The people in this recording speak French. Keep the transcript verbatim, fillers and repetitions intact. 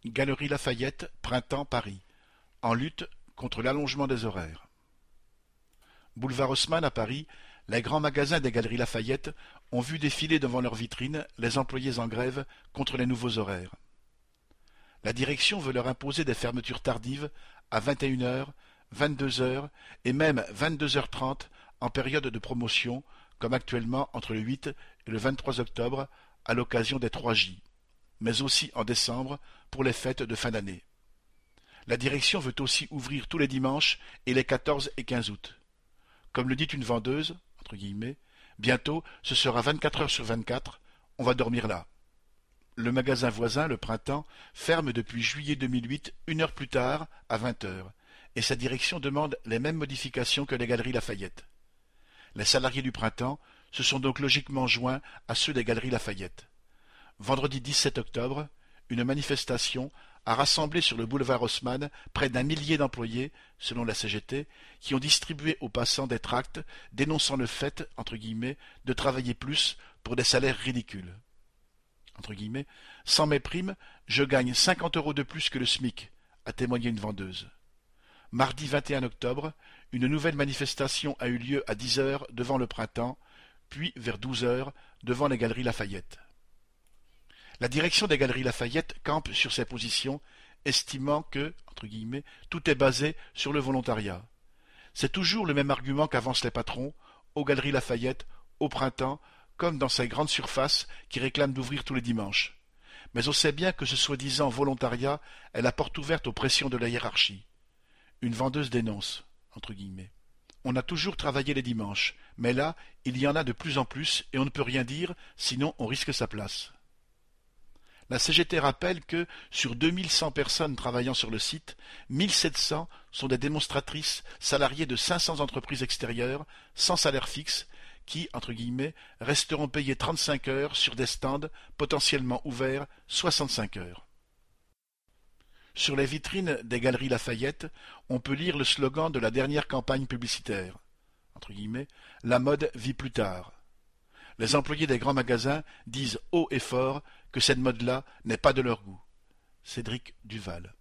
Galerie Lafayette, Printemps, Paris, en lutte contre l'allongement des horaires. Boulevard Haussmann à Paris, les grands magasins des Galeries Lafayette ont vu défiler devant leurs vitrines les employés en grève contre les nouveaux horaires. La direction veut leur imposer des fermetures tardives à vingt et une heures, vingt-deux heures et même vingt-deux heures trente en période de promotion, comme actuellement entre le huit et le vingt-trois octobre à l'occasion des trois J, mais aussi en décembre pour les fêtes de fin d'année. La direction veut aussi ouvrir tous les dimanches et les quatorze et quinze août. Comme le dit une vendeuse, entre guillemets, bientôt ce sera vingt-quatre heures sur vingt-quatre, on va dormir là. Le magasin voisin, le Printemps, ferme depuis juillet deux mille huit, une heure plus tard, à vingt heures, et sa direction demande les mêmes modifications que les Galeries Lafayette. Les salariés du Printemps se sont donc logiquement joints à ceux des Galeries Lafayette. Vendredi dix-sept octobre, une manifestation a rassemblé sur le boulevard Haussmann près d'un millier d'employés, selon la C G T, qui ont distribué aux passants des tracts dénonçant le fait, entre guillemets, de travailler plus pour des salaires ridicules. Entre guillemets, sans mes primes, je gagne cinquante euros de plus que le SMIC, a témoigné une vendeuse. Mardi vingt et un octobre, une nouvelle manifestation a eu lieu à dix heures devant le Printemps, puis vers douze heures devant les Galeries Lafayette. La direction des Galeries Lafayette campe sur ses positions, estimant que, entre guillemets, tout est basé sur le volontariat. C'est toujours le même argument qu'avancent les patrons, aux Galeries Lafayette, au Printemps, comme dans ces grandes surfaces qui réclament d'ouvrir tous les dimanches. Mais on sait bien que ce soi-disant volontariat est la porte ouverte aux pressions de la hiérarchie. Une vendeuse dénonce, entre guillemets. On a toujours travaillé les dimanches, mais là, il y en a de plus en plus et on ne peut rien dire, sinon on risque sa place. La C G T rappelle que, sur deux mille cent personnes travaillant sur le site, mille sept cents sont des démonstratrices salariées de cinq cents entreprises extérieures, sans salaire fixe, qui, entre guillemets, resteront payées trente-cinq heures sur des stands potentiellement ouverts soixante-cinq heures. Sur les vitrines des Galeries Lafayette, on peut lire le slogan de la dernière campagne publicitaire, entre guillemets, « La mode vit plus tard ». Les employés des grands magasins disent haut et fort que cette mode-là n'est pas de leur goût. Cédric Duval.